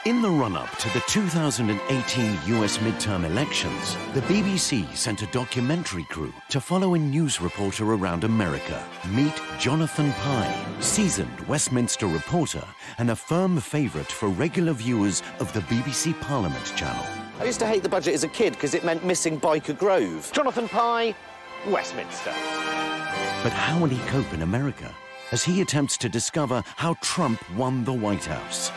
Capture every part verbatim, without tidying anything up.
In the run-up to the two thousand eighteen U S midterm elections, the B B C sent a documentary crew to follow a news reporter around America. Meet Jonathan Pie, seasoned Westminster reporter and a firm favourite for regular viewers of the B B C Parliament channel. I used to hate the budget as a kid because it meant missing Byker Grove. Jonathan Pie, Westminster. But how will he cope in America as he attempts to discover how Trump won the White House?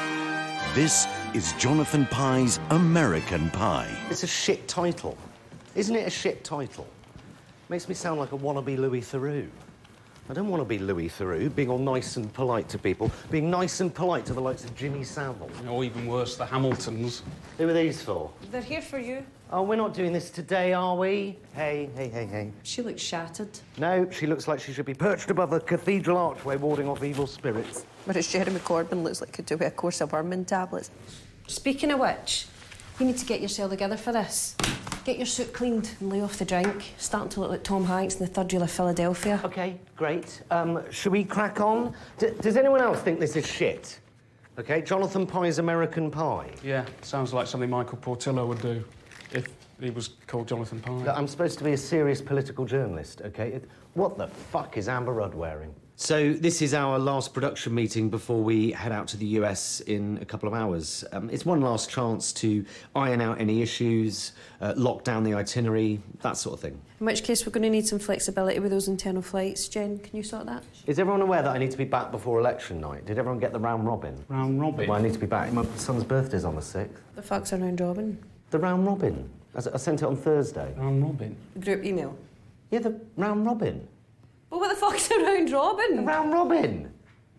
This is Jonathan Pie's American Pie. It's a shit title. Isn't it a shit title? Makes me sound like a wannabe Louis Theroux. I don't want to be Louis Theroux, being all nice and polite to people, being nice and polite to the likes of Jimmy Savile. Or even worse, the Hamiltons. Who are these for? They're here for you. Oh, we're not doing this today, are we? Hey, hey, hey, hey. She looks shattered. No, she looks like she should be perched above a cathedral archway warding off evil spirits. Whereas Jeremy Corbyn looks like he'd do with a course of worming tablets. Speaking of which, you need to get yourself together for this. Get your suit cleaned and lay off the drink. Starting to look like Tom Hanks in the third reel of Philadelphia. OK, great. Um, should we crack on? D does anyone else think this is shit? OK, Jonathan Pie's American Pie. Yeah, sounds like something Michael Portillo would do if he was called Jonathan Pie. Look, I'm supposed to be a serious political journalist, OK? It, what the fuck is Amber Rudd wearing? So this is our last production meeting before we head out to the U S in a couple of hours. Um, it's one last chance to iron out any issues, uh, lock down the itinerary, that sort of thing. In which case, we're going to need some flexibility with those internal flights. Jen, can you sort that? Is everyone aware that I need to be back before election night? Did everyone get the round robin? Round robin? Well, I need to be back. My son's birthday's on the sixth. The fuck's a round robin? The round robin. I, I sent it on Thursday. Round robin? The group email? Yeah, the round robin. Well, what the fuck's a round robin? The round robin.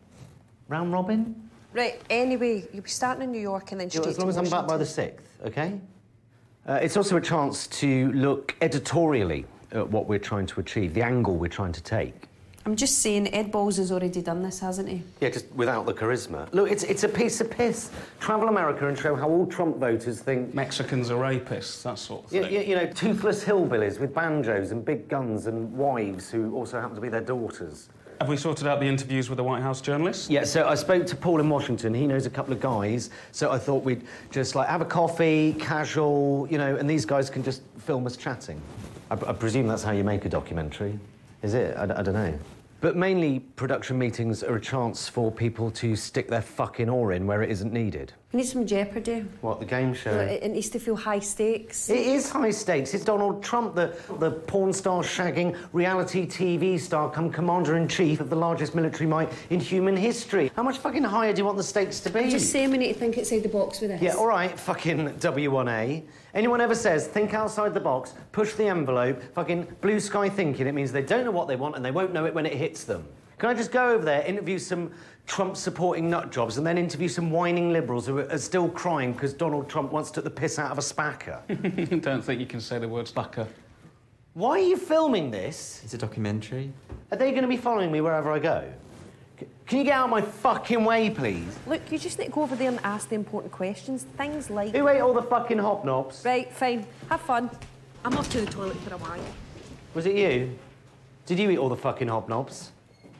Round robin? Right, anyway, you'll be starting in New York and then Yeah, straight as long to as I'm back by the Washington. sixth, OK? Uh, it's also a chance to look editorially at what we're trying to achieve, the angle we're trying to take. I'm just saying, Ed Balls has already done this, hasn't he? Yeah, just without the charisma. Look, it's, it's a piece of piss. Travel America and show how all Trump voters think... Mexicans are rapists, that sort of thing. You, you, you know, toothless hillbillies with banjos and big guns and wives who also happen to be their daughters. Have we sorted out the interviews with the White House journalists? Yeah, so I spoke to Paul in Washington. He knows a couple of guys, so I thought we'd just, like, have a coffee, casual, you know, and these guys can just film us chatting. I, I presume that's how you make a documentary. Is it? I, I don't know. But mainly, production meetings are a chance for people to stick their fucking oar in where it isn't needed. We need some jeopardy. What, the game show? It, it needs to feel high stakes. It is high stakes. It's Donald Trump, the, the porn star shagging reality T V star come commander-in-chief of the largest military might in human history. How much fucking higher do you want the stakes to be? I'm just saying we need to think outside the box with this. Yeah, all right, fucking W one A. Anyone ever says, think outside the box, push the envelope, fucking blue sky thinking, it means they don't know what they want and they won't know it when it hits them. Can I just go over there, interview some Trump-supporting nutjobs and then interview some whining liberals who are still crying because Donald Trump once took the piss out of a spacker? I don't think you can say the word spacker. Why are you filming this? It's a documentary. Are they going to be following me wherever I go? C can you get out of my fucking way, please? Look, you just need to go over there and ask the important questions. Things like... Who ate all the fucking hobnobs? Right, fine. Have fun. I'm off to the toilet for a while. Was it you? Did you eat all the fucking hobnobs?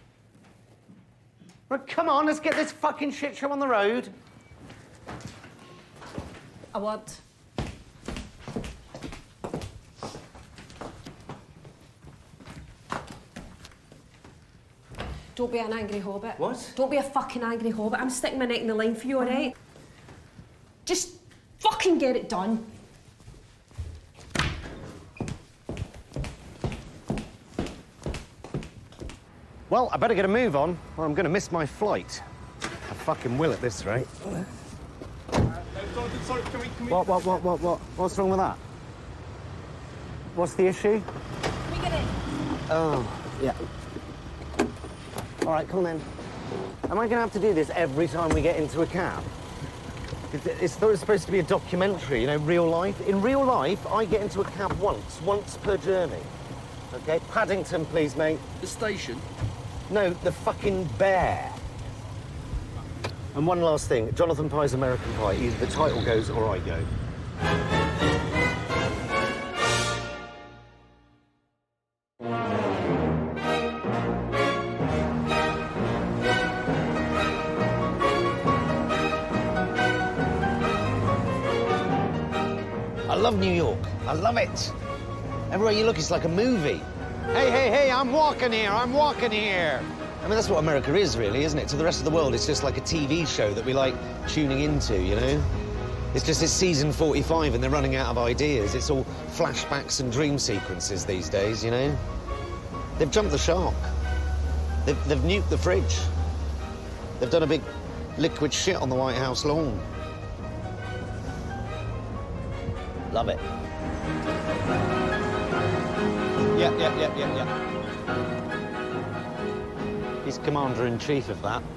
Right, come on, let's get this fucking shit show on the road. I want. Don't be an angry hobbit. What? Don't be a fucking angry hobbit. I'm sticking my neck in the line for you, all right? Just fucking get it done. Well, I better get a move on, or I'm going to miss my flight. I fucking will at this rate. Uh, Jonathan, sorry, can we, can we... What, what, what, what, what? What's wrong with that? What's the issue? Can we get in? Oh, yeah. All right, come on then. Am I going to have to do this every time we get into a cab? It's, it's thought it's supposed to be a documentary, you know, real life. In real life, I get into a cab once, once per journey. OK? Paddington, please, mate. The station? No, the fucking bear. And one last thing. Jonathan Pie's American Pie. Either the title goes or I go. love New York. I love it. Everywhere you look, it's like a movie. Hey, hey, hey, I'm walking here, I'm walking here. I mean, that's what America is, really, isn't it? To the rest of the world, it's just like a T V show that we like tuning into, you know? It's just it's season forty-five and they're running out of ideas. It's all flashbacks and dream sequences these days, you know? They've jumped the shark. They've, they've nuked the fridge. They've done a big liquid shit on the White House lawn. Love it. Yeah, yeah, yeah, yeah, yeah. He's commander-in-chief of that.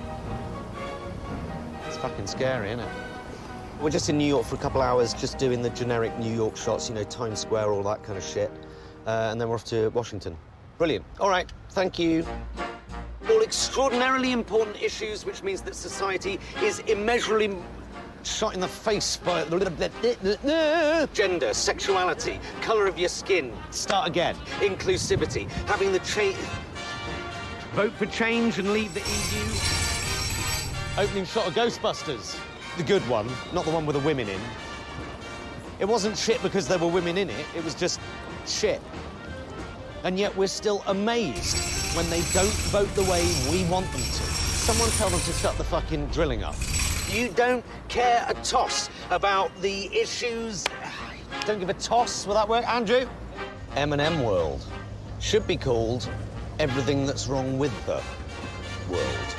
It's fucking scary, isn't it? We're just in New York for a couple hours, just doing the generic New York shots, you know, Times Square, all that kind of shit. Uh, and then we're off to Washington. Brilliant. All right, thank you. All extraordinarily important issues, which means that society is immeasurably shot in the face by gender, sexuality, colour of your skin. Start again. Inclusivity. Having the change. Vote for change and leave the E U. Opening shot of Ghostbusters. The good one, not the one with the women in. It wasn't shit because there were women in it. It was just shit. And yet we're still amazed when they don't vote the way we want them to. Someone tell them to shut the fucking drilling up. You don't care a toss about the issues. Don't give a toss. Will that work, Andrew? M and M World should be called Everything That's Wrong With the World.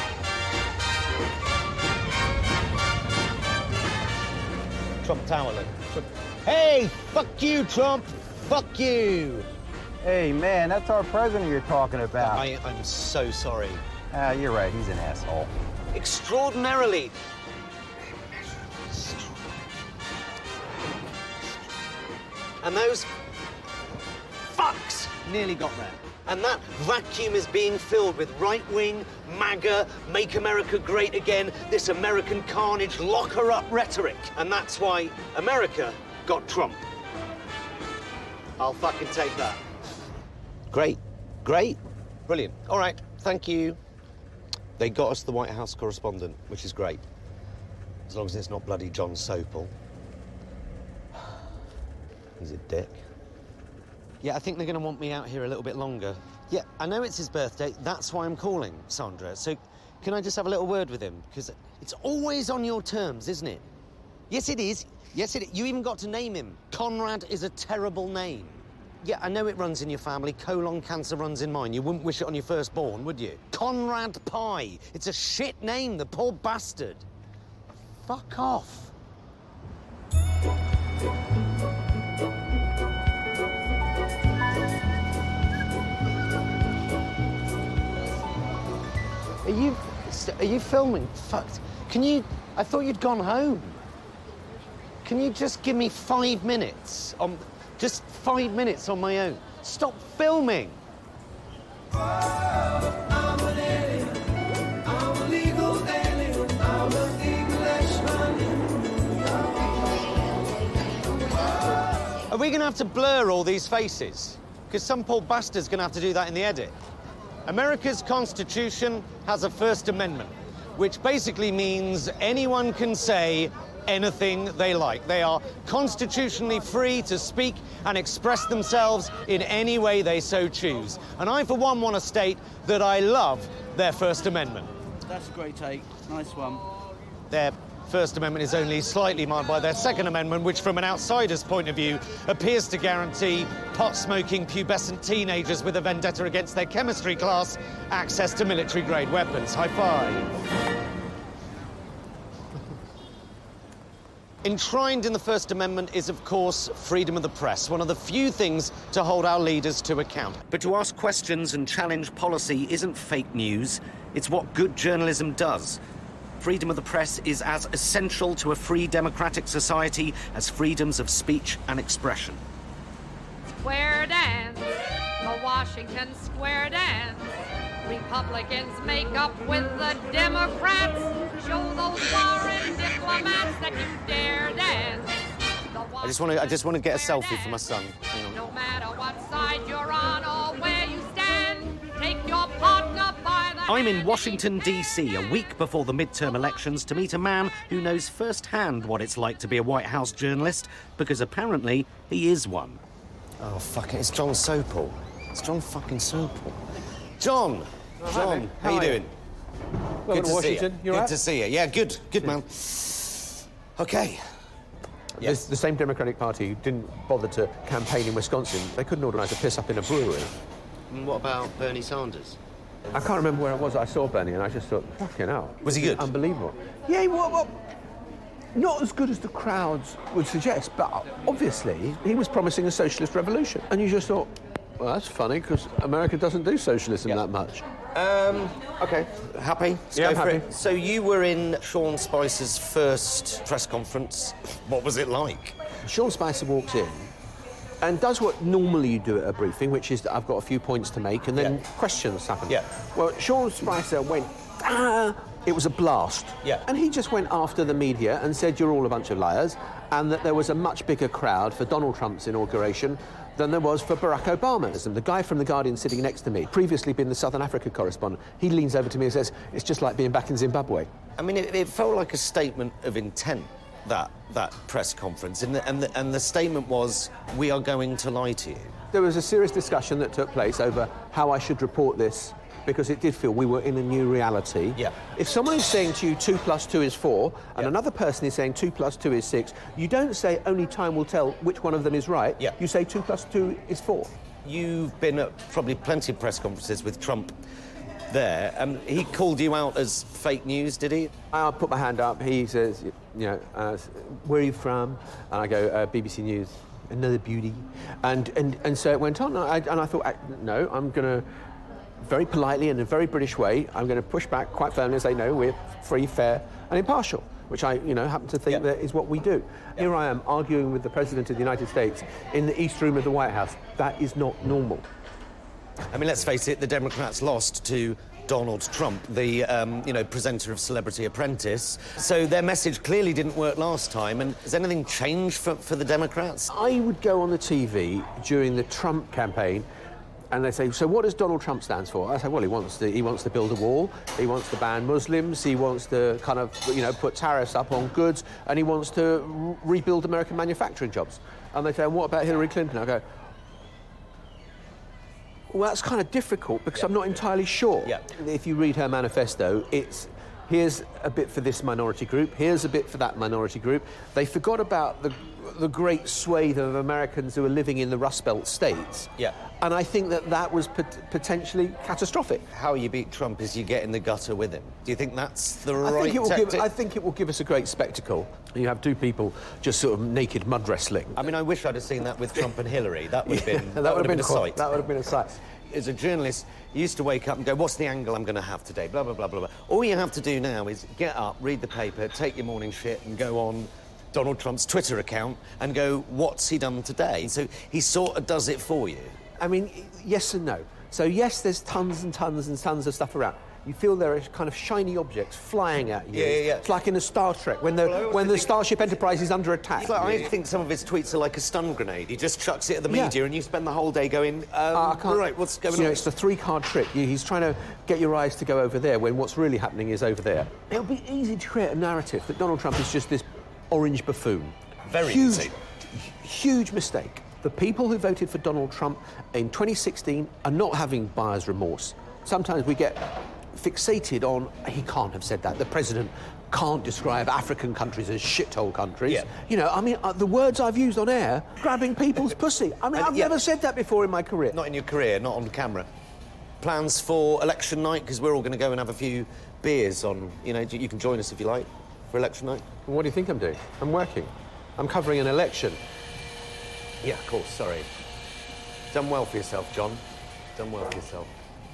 Trump Tower, look. Trump. Hey, fuck you, Trump. Fuck you. Hey, man, that's our president you're talking about. I, I'm so sorry. Ah, you're right. He's an asshole. Extraordinarily. And those fucks nearly got there. And that vacuum is being filled with right-wing, MAGA, Make America Great Again, this American carnage, lock her up rhetoric. And that's why America got Trump. I'll fucking take that. Great. Great. Brilliant. All right. Thank you. They got us the White House correspondent, which is great. As long as it's not bloody John Sopel. He's a dick. Yeah, I think they're going to want me out here a little bit longer. Yeah, I know it's his birthday. That's why I'm calling, Sandra. So can I just have a little word with him? Because it's always on your terms, isn't it? Yes, it is. Yes, it is. You even got to name him. Conrad is a terrible name. Yeah, I know it runs in your family. Colon cancer runs in mine. You wouldn't wish it on your firstborn, would you? Conrad Pye. It's a shit name, the poor bastard. Fuck off. Are you... are you filming? Fucked. Can you... I thought you'd gone home. Can you just give me five minutes on... Just five minutes on my own. Stop filming. I'm an alien. I'm a legal alien. I'm an Englishman. Are we going to have to blur all these faces? Because some poor bastard's going to have to do that in the edit. America's Constitution has a First Amendment, which basically means anyone can say anything they like. They are constitutionally free to speak and express themselves in any way they so choose. And I, for one, want to state that I love their First Amendment. That's a great take. Nice one. Their First Amendment is only slightly marred by their Second Amendment, which, from an outsider's point of view, appears to guarantee pot-smoking pubescent teenagers with a vendetta against their chemistry class access to military-grade weapons. High five. Enshrined in the First Amendment is, of course, freedom of the press, one of the few things to hold our leaders to account. But to ask questions and challenge policy isn't fake news. It's what good journalism does. Freedom of the press is as essential to a free democratic society as freedoms of speech and expression. Square dance, the Washington Square dance. Republicans make up with the Democrats. Show those foreign diplomats that you dare dance. I just want to. I just want to get a selfie for my son. No matter what side you're on or where you stand, take your partner by the I'm in Washington, D C, a week before the midterm elections to meet a man who knows firsthand what it's like to be a White House journalist, because apparently he is one. Oh, fuck it, it's John Sopel. It's John fucking Sopel. John! Oh, John, how, how you doing? Welcome good to Washington. You. Good right? to see you. Yeah, good, good, man. OK. Yes. The, the same Democratic Party didn't bother to campaign in Wisconsin. They couldn't organise a piss-up in a brewery. And what about Bernie Sanders? I can't remember where I was. I saw Bernie and I just thought, fucking hell. Was he good? Unbelievable. Yeah, well, well, not as good as the crowds would suggest, but obviously he was promising a socialist revolution. And you just thought, well, that's funny, because America doesn't do socialism yeah. that much. Um, OK. Happy? Let's yeah, go I'm for happy. It. So you were in Sean Spicer's first press conference. What was it like? Sean Spicer walks in and does what normally you do at a briefing, which is that I've got a few points to make, and then yeah. questions happen. Yeah. Well, Sean Spicer went, ah, it was a blast. Yeah. And he just went after the media and said, you're all a bunch of liars, and that there was a much bigger crowd for Donald Trump's inauguration than there was for Barack Obama's. And the guy from The Guardian sitting next to me, previously been the Southern Africa correspondent, he leans over to me and says, it's just like being back in Zimbabwe. I mean, it, it felt like a statement of intent, that that press conference, and the, and, the, and the statement was, we are going to lie to you. There was a serious discussion that took place over how I should report this, because it did feel we were in a new reality. Yeah. If someone is saying to you two plus two is four, and yeah. another person is saying two plus two is six, you don't say only time will tell which one of them is right. Yeah. You say two plus two is four. You've been at probably plenty of press conferences with Trump there. Um, he called you out as fake news, did he? I put my hand up. He says, you know, uh, where are you from? And I go, uh, B B C News. Another beauty. And and and so it went on. And I, and I thought, no, I'm going to, very politely and in a very British way, I'm going to push back quite firmly and say, no, we're free, fair and impartial, which I, you know, happen to think yeah. that is what we do. Yeah. Here I am arguing with the President of the United States in the East Room of the White House. That is not normal. I mean, let's face it, the Democrats lost to Donald Trump, the, um, you know, presenter of Celebrity Apprentice. So their message clearly didn't work last time. And has anything changed for, for the Democrats? I would go on the T V during the Trump campaign and they say, so what does Donald Trump stand for? I say, well, he wants to, he wants to build a wall, he wants to ban Muslims, he wants to kind of, you know, put tariffs up on goods, and he wants to re rebuild American manufacturing jobs. And they say, and what about Hillary Clinton? I go, well, that's kind of difficult because yeah. I'm not entirely sure. Yeah. If you read her manifesto, it's here's a bit for this minority group, here's a bit for that minority group. They forgot about the the great swathe of Americans who are living in the Rust Belt states. Yeah. And I think that that was pot potentially catastrophic. How you beat Trump is you get in the gutter with him. Do you think that's the right I think it will tactic? give, I think it will give us a great spectacle. You have two people just sort of naked mud wrestling. I mean, I wish I'd have seen that with Trump and Hillary. That would have been, yeah, that, that would have been, been a sight. That would have been a sight. As a journalist, you used to wake up and go, what's the angle I'm going to have today? Blah, blah, blah, blah, blah. All you have to do now is get up, read the paper, take your morning shit and go on Donald Trump's Twitter account and go, what's he done today? So he sort of does it for you. I mean, yes and no. So yes, there's tons and tons and tons of stuff around. You feel there are kind of shiny objects flying at you. Yeah, yeah, yeah. It's like in a Star Trek, when the, well, when the think... Starship Enterprise is under attack. It's like, I think some of his tweets are like a stun grenade. He just chucks it at the media yeah. and you spend the whole day going, um, uh, I can't... right, what's going you on? Know, it's the three-card trick. He's trying to get your eyes to go over there when what's really happening is over there. It'll be easy to create a narrative that Donald Trump is just this orange buffoon. Very huge, easy. Huge mistake. The people who voted for Donald Trump in twenty sixteen are not having buyer's remorse. Sometimes we get fixated on, he can't have said that, the president can't describe African countries as shithole countries. Yeah. You know, I mean, uh, the words I've used on air, grabbing people's pussy. I mean, Uh, I've yeah. never said that before in my career. Not in your career, not on camera. Plans for election night? Because we're all going to go and have a few beers on, you know, you can join us if you like, for election night. What do you think I'm doing? I'm working. I'm covering an election. Yeah, of course, sorry. Done well for yourself, John. Done well for yourself.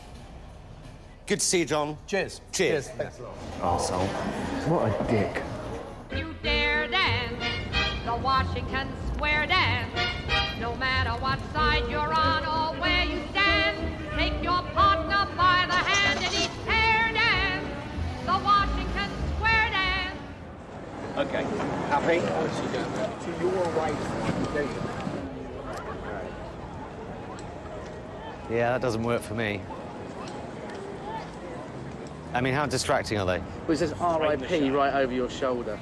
Good to see you, John. Cheers. Cheers. Cheers. Thanks a lot. Arsehole. What a dick. You dare dance the Washington Square dance. No matter what side you're on or where you stand, take your partner by the hand and each pair dance the Washington Square dance. Okay. Happy? To your right. Yeah, that doesn't work for me. I mean, how distracting are they? Well, it says R I P right over your shoulder.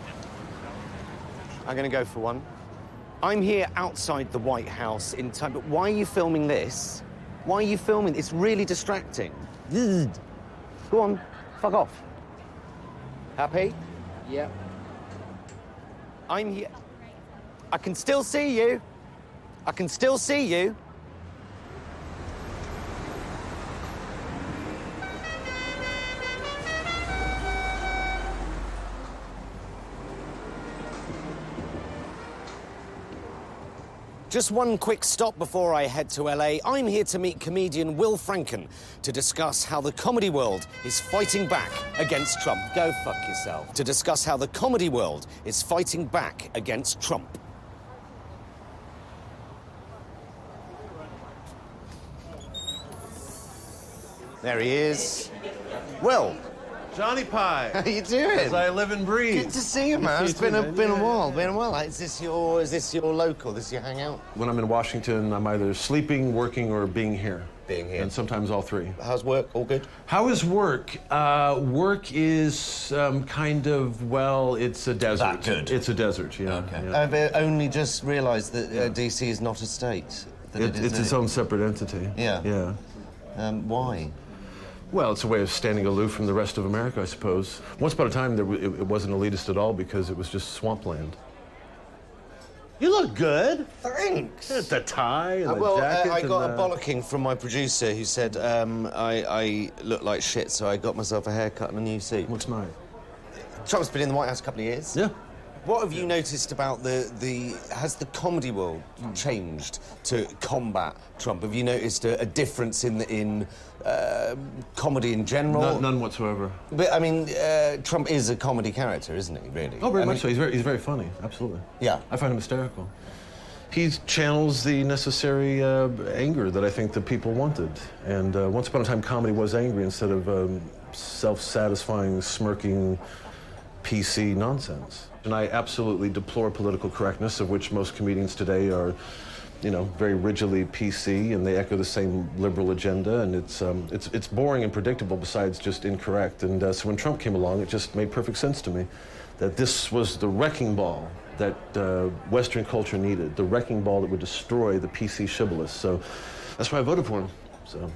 I'm going to go for one. I'm here outside the White House in time, but why are you filming this? Why are you filming? It's really distracting. Go on, fuck off. Happy? Yep. I'm here. I can still see you. I can still see you. Just one quick stop before I head to L A. I'm here to meet comedian Will Franken to discuss how the comedy world is fighting back against Trump. Go fuck yourself. To discuss how the comedy world is fighting back against Trump. There he is. Will. Johnny Pie. How you doing? As I live and breathe. Good to see you, man. It's been a man. been a Yeah, while. yeah. Been a while. Is this your is this your local? This your hangout? When I'm in Washington, I'm either sleeping, working, or being here. Being here. And sometimes all three. How's work? All good? How is work? Uh, work is um, kind of, well, it's a desert. That good? It's a desert, yeah. Okay. yeah. I've uh, only just realised that uh, D C is not a state. That It, it is it's a- its own separate entity. Yeah. Yeah. Um, why? Well, it's a way of standing aloof from the rest of America, I suppose. Once upon a time, there, w- it, it wasn't elitist at all because it was just swampland. You look good. Thanks. The tie and Uh, the well, uh, jacket. I and got the... a bollocking from my producer who said um, I, I look like shit, so I got myself a haircut and a new suit. Looks nice. Trump's been in the White House a couple of years. Yeah. What have you noticed about the, the... Has the comedy world changed to combat Trump? Have you noticed a, a difference in, the, in uh, comedy in general? None, none whatsoever. But, I mean, uh, Trump is a comedy character, isn't he, really? Oh, very I much mean, so. He's very, he's very funny, absolutely. Yeah. I find him hysterical. He channels the necessary uh, anger that I think the people wanted. And uh, once upon a time, comedy was angry instead of um, self-satisfying, smirking, P C nonsense. And I absolutely deplore political correctness, of which most comedians today are, you know, very rigidly P C, and they echo the same liberal agenda, and it's um, it's it's boring and predictable, besides just incorrect. And uh, so when Trump came along, it just made perfect sense to me that this was the wrecking ball that uh, Western culture needed, the wrecking ball that would destroy the P C shibboleth. So that's why I voted for him. So.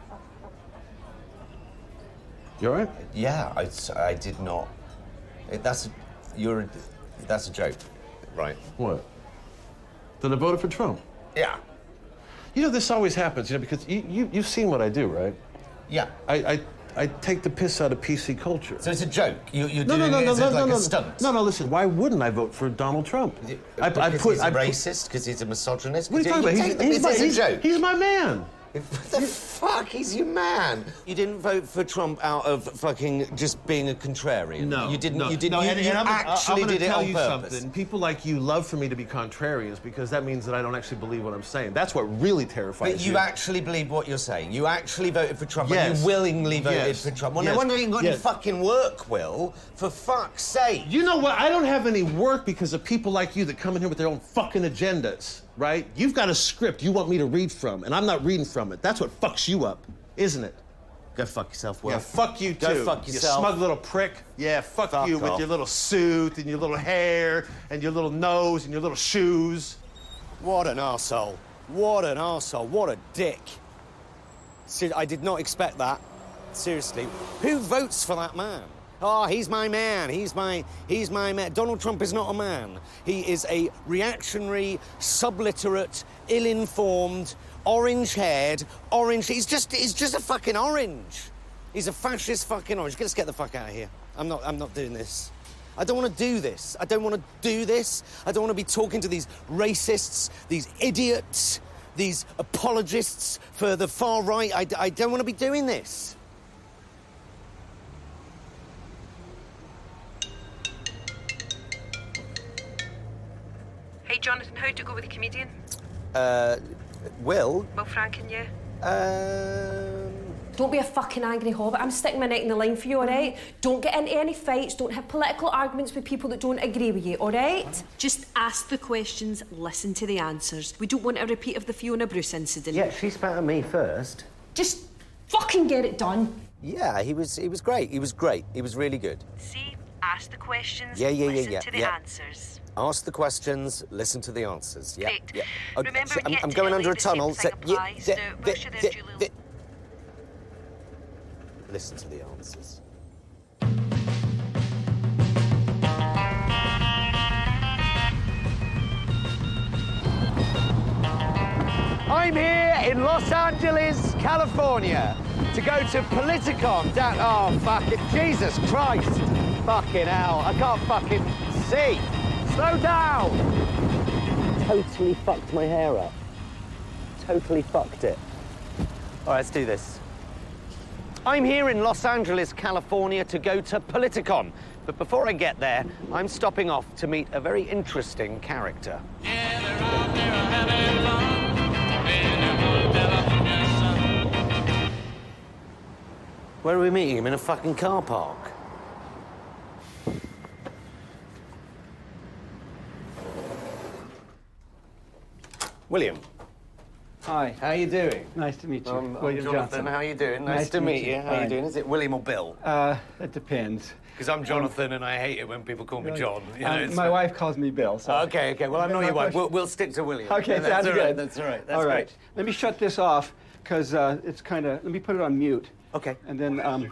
You all right? Yeah, I, I did not... It, that's a... You're a, that's a joke, right? What? That I voted for Trump? Yeah. You know, this always happens, you know, because you, you, you've seen what I do, right? Yeah. I, I, I take the piss out of P C culture. So it's a joke? You, you're No, doing no, no, it no, as no, if no, like no. a stunt? No, no, listen, why wouldn't I vote for Donald Trump? I, Because I put, he's a I put, racist? Because he's a misogynist? What are you talking You about? take He's, the he's, piss my, as a he's, joke. he's my man. What the fuck? He's your man. You didn't vote for Trump out of fucking just being a contrarian. No, you didn't. No, You didn't. No, you and, you and I'm, actually I'm did it tell on you purpose. something. People like you love for me to be contrarians because that means that I don't actually believe what I'm saying. That's what really terrifies But you you. actually believe what you're saying. You actually voted for Trump, Yes. and you willingly voted Yes. for Trump. Well, Yes. no wonder you ain't got any Yes. fucking work, Will. For fuck's sake. You know what? I don't have any work because of people like you that come in here with their own fucking agendas, right? You've got a script you want me to read from, and I'm not reading from it. That's what fucks you up, isn't it? Go fuck yourself, Will. Yeah, fuck you too. Go fuck yourself. You smug little prick. Yeah, fuck, Fuck you with off. your little suit and your little hair and your little nose and your little shoes. What an arsehole. What an arsehole. What a dick. Ser- I did not expect that. Seriously. Who votes for that man? Oh, he's my man. He's my he's my man. Donald Trump is not a man. He is a reactionary, subliterate, ill-informed, orange-haired, orange... He's just he's just a fucking orange. He's a fascist fucking orange. Let's get the fuck out of here. I'm not I'm not doing this. I don't want to do this. I don't want to do this. I don't want to be talking to these racists, these idiots, these apologists for the far right. I, I don't want to be doing this. Hey, Jonathan, how'd you go with the comedian? Uh, Will? Will Franken, yeah? Um... Don't be a fucking angry hobbit. I'm sticking my neck in the line for you, all right? Don't get into any fights. Don't have political arguments with people that don't agree with you, all right? Just ask the questions, listen to the answers. We don't want a repeat of the Fiona Bruce incident. Yeah, she spat at me first. Just fucking get it done. Yeah, he was he was great. He was great. He was really good. See, ask the questions, Yeah, yeah, yeah, listen yeah, to the yeah. answers. Ask the questions, listen to the answers. Yeah, Great. yeah. Okay, Remember, so I'm, get I'm to going Italy, under a the same tunnel. thing So, yeah, applies. yeah, Now, yeah, Russia, there's yeah, your little- yeah. Listen to the answers. I'm here in Los Angeles, California, to go to Politicon. Down, oh, fucking Jesus Christ. Fucking hell, I can't fucking see. Slow down. Totally fucked my hair up. Totally fucked it. All right, let's do this. I'm here in Los Angeles, California, to go to Politicon. But before I get there, I'm stopping off to meet a very interesting character. Where are we meeting him? In a fucking car park? William. Hi. How you doing? Nice to meet you. Um, I'm William Jonathan. Johnson. How you doing? Nice, Nice to meet you. How you Fine. doing? Is it William or Bill? Uh, it depends. Because I'm Jonathan and I hate it when people call me John. You know, Um, it's my fine. wife calls me Bill. So. Okay, okay. Well, I'm not My your wife. question- We'll, we'll stick to William. Okay, Yeah, that's sounds all good. right, That's all right. That's all right. great. Let me shut this off because uh, it's kind of. Let me put it on mute. Okay. And then. Um,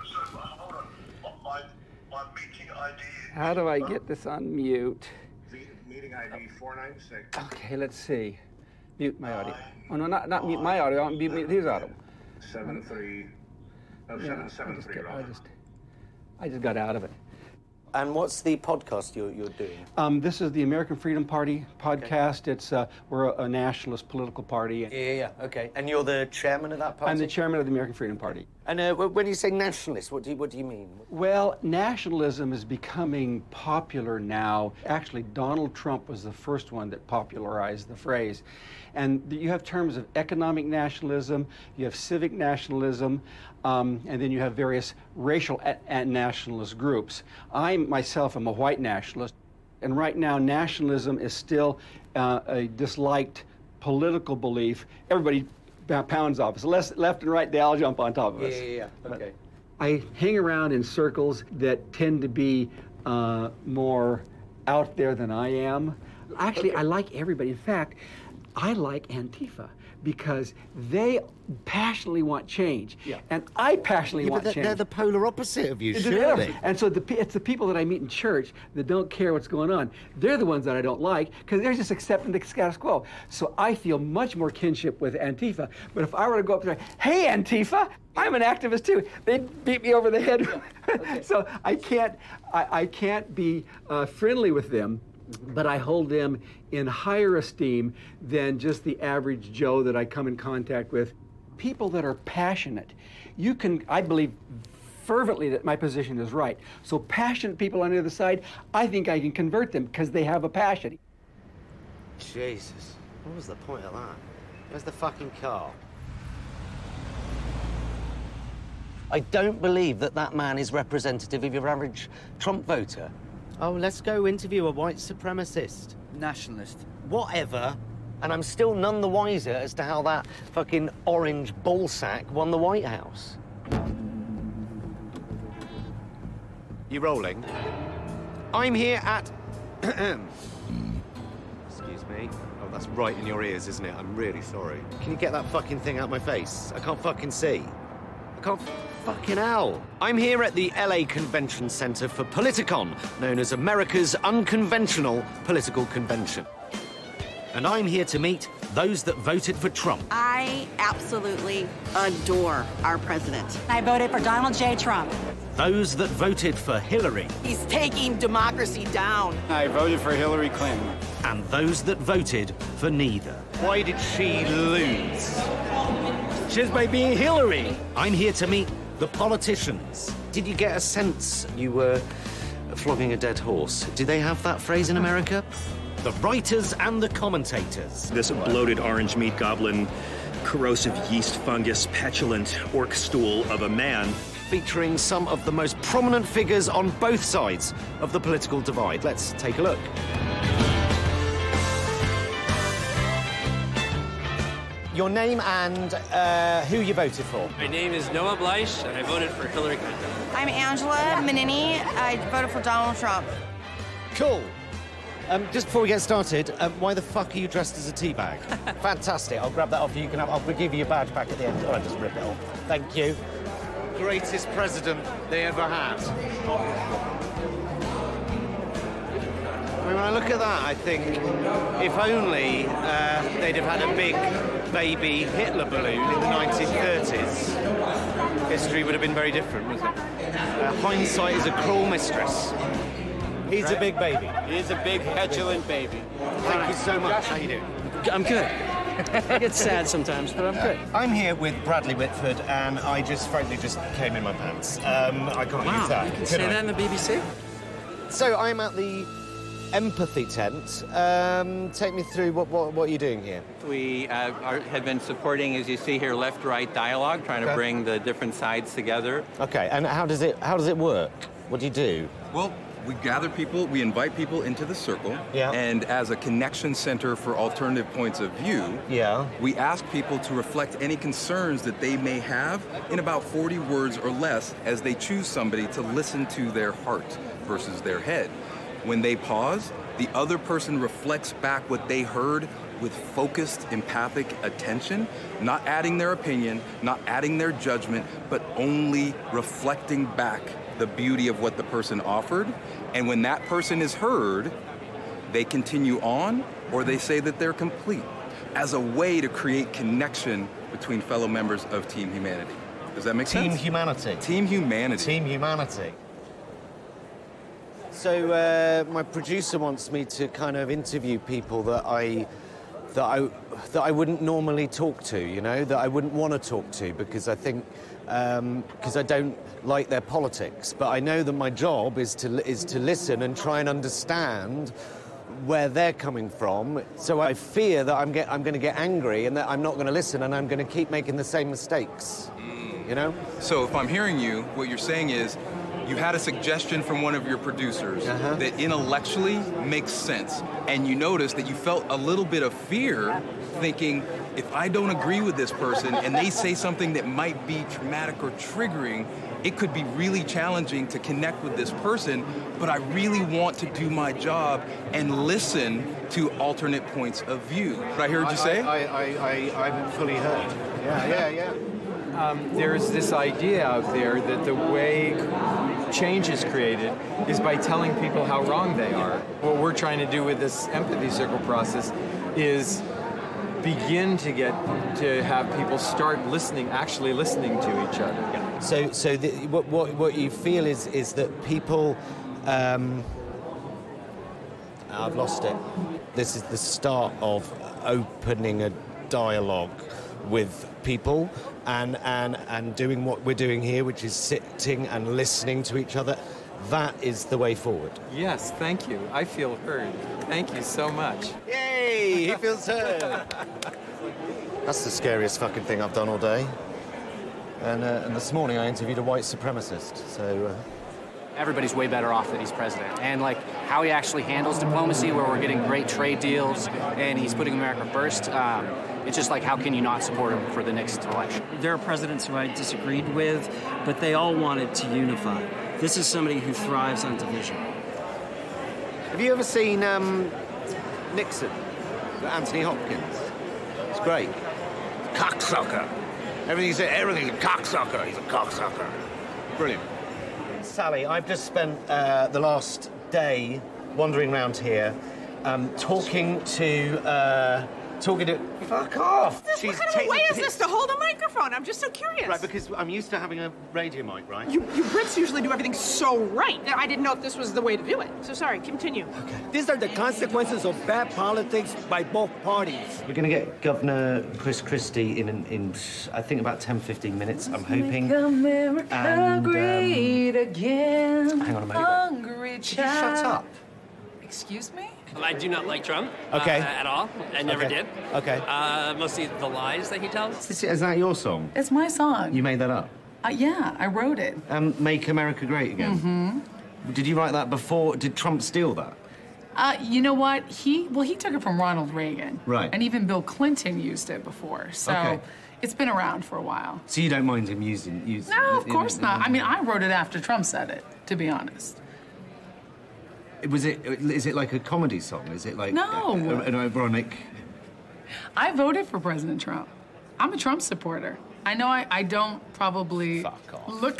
how do I get this on mute? Meeting I D four nine six. Okay, let's see. Mute my audio. Oh no, not not mute my audio. I'll mute mute his audio. Seven three. Oh, Yeah, seven I seven just three. got- I just. I just got out of it. And what's the podcast you're, you're doing? Um, this is the American Freedom Party podcast. It's uh, we're a, a nationalist political party. Yeah, yeah, yeah. Okay. And you're the chairman of that party? I'm the chairman of the American Freedom Party. And uh, w- when you say nationalist, what do you, what do you mean? Well, nationalism is becoming popular now. Actually, Donald Trump was the first one that popularized the phrase. And you have terms of economic nationalism, you have civic nationalism, um, and then you have various racial a- and nationalist groups. I myself am a white nationalist, and right now nationalism is still uh, a disliked political belief. Everybody pounds off us. Left, left and right, they all jump on top of us. Yeah, yeah, yeah. But Okay. I hang around in circles that tend to be uh, more out there than I am. Actually, Okay. I like everybody. In fact, I like Antifa because they passionately want change. Yeah. And I passionately Yeah, but want they're, change. they're the polar opposite of you, It's surely. them. And so the, pe- it's the people that I meet in church that don't care what's going on. They're the ones that I don't like because they're just accepting the status quo. So I feel much more kinship with Antifa. But if I were to go up there, hey, Antifa, I'm an activist too, they'd beat me over the head. So I can't, I, I can't be uh, friendly with them. But I hold them in higher esteem than just the average Joe that I come in contact with. People that are passionate, you can, I believe fervently that my position is right. So passionate people on the other side, I think I can convert them because they have a passion. Jesus. What was the point of that? Where's the fucking car? I don't believe that that man is representative of your average Trump voter. Oh, let's go interview a white supremacist. Nationalist. Whatever. And I'm still none the wiser as to how that fucking orange ballsack won the White House. You rolling? I'm here at... Excuse me. Oh, that's right in your ears, isn't it? I'm really sorry. Can you get that fucking thing out of my face? I can't fucking see. I can't... Fucking hell. I'm here at the L A Convention Center for Politicon, known as America's unconventional political convention. And I'm here to meet those that voted for Trump. I absolutely adore our president. I voted for Donald J. Trump. Those that voted for Hillary. He's taking democracy down. I voted for Hillary Clinton. And those that voted for neither. Why did she lose? Just by being Hillary. I'm here to meet the politicians. Did you get a sense you were flogging a dead horse? Do they have that phrase in America? The writers and the commentators. This bloated orange meat goblin, corrosive yeast fungus, petulant orc stool of a man. Featuring some of the most prominent figures on both sides of the political divide. Let's take a look. your name and uh, who you voted for. My name is Noah Bleish, and I voted for Hillary Clinton. I'm Angela Menini. I voted for Donald Trump. Cool. Um, just before we get started, um, why the fuck are you dressed as a teabag? Fantastic. I'll grab that off you. You can have, I'll give you your badge back at the end. Oh, I just rip it off. Thank you. Greatest president they ever had. I mean, when I look at that, I think if only uh, they'd have had a big baby Hitler balloon in the nineteen thirties, history would have been very different, wouldn't it? Uh, hindsight is a cruel mistress. He's right. a big baby. He's a big, petulant baby. Thank right. you so much. How you doing? I'm good. I get sad sometimes, but I'm good. I'm here with Bradley Whitford, and I just, frankly, just came in my pants. Um, I can't wow, use that. You can say I? that in the B B C? So I'm at the Empathy Tent. Um, take me through what, what, what are you doing here? We uh, are, have been supporting, as you see here, left-right dialogue, trying okay. to bring the different sides together. Okay, and how does it how does it work? What do you do? Well, we gather people, we invite people into the circle, yeah. and as a connection center for alternative points of view, yeah. we ask people to reflect any concerns that they may have in about forty words or less as they choose somebody to listen to their heart versus their head. When they pause, the other person reflects back what they heard with focused, empathic attention, not adding their opinion, not adding their judgment, but only reflecting back the beauty of what the person offered. And when that person is heard, they continue on or they say that they're complete as a way to create connection between fellow members of Team Humanity. Does that make Team sense? Team Humanity. Team Humanity. Team Humanity. So uh, my producer wants me to kind of interview people that I that I that I wouldn't normally talk to, you know, that I wouldn't want to talk to because I think because um, I don't like their politics. But I know that my job is to is to listen and try and understand where they're coming from. So I fear that I'm get I'm going to get angry and that I'm not going to listen and I'm going to keep making the same mistakes. Mm. You know. So if I'm hearing you, what you're saying is, you had a suggestion from one of your producers uh-huh. that intellectually makes sense, and you noticed that you felt a little bit of fear thinking, if I don't agree with this person and they say something that might be traumatic or triggering, it could be really challenging to connect with this person, but I really want to do my job and listen to alternate points of view. What I heard you say? I, I, I, I, I'm fully heard. Yeah, yeah, yeah. Um, there's this idea out there that the way change is created is by telling people how wrong they are. What we're trying to do with this empathy circle process is begin to get to have people start listening, actually listening to each other. Yeah. So, so the, what, what what you feel is is that people. Um, I've lost it. This is the start of opening a dialogue with people and, and, and doing what we're doing here, which is sitting and listening to each other. That is the way forward. Yes, thank you. I feel heard. Thank you so much. Yay, he feels heard. That's the scariest fucking thing I've done all day. And, uh, and this morning I interviewed a white supremacist, so... Uh... Everybody's way better off that he's president. And, like, how he actually handles diplomacy, where we're getting great trade deals, and he's putting America first, um, it's just like, how can you not support him for the next election? There are presidents who I disagreed with, but they all wanted to unify. This is somebody who thrives on division. Have you ever seen um, Nixon, Anthony Hopkins? It's great. Cocksucker. Everything's a, everything's a cocksucker. He's a cocksucker. Brilliant. Sally, I've just spent uh, the last day wandering around here, um, talking to, uh, talking to... Fuck off! This, what kind of a way is this to hold a microphone? I'm just so curious. Right, because I'm used to having a radio mic, right? You, you Brits usually do everything so right. I didn't know if this was the way to do it. So sorry, continue. Okay. These are the consequences of bad politics by both parties. We're going to get Governor Chris Christie in, in, in I think, about ten, fifteen minutes, I'm hoping. Make America and, great um, again. Hang on a moment. Hungry child. Shut up. Excuse me? I do not like Trump okay. uh, at all. I never okay. did. Okay. Uh, mostly the lies that he tells. Is, is that your song? It's my song. You made that up? Uh, yeah, I wrote it. Um, Make America Great Again? Mm-hmm. Did you write that before? Did Trump steal that? Uh, you know what? He well, he took it from Ronald Reagan. Right. And even Bill Clinton used it before. So Okay. it's been around for a while. So you don't mind him using... using No, of course not. I mean, I wrote it after Trump said it, to be honest. Was it... Is it like a comedy song? Is it like... No. a- an ironic... I voted for President Trump. I'm a Trump supporter. I know I, I don't probably look.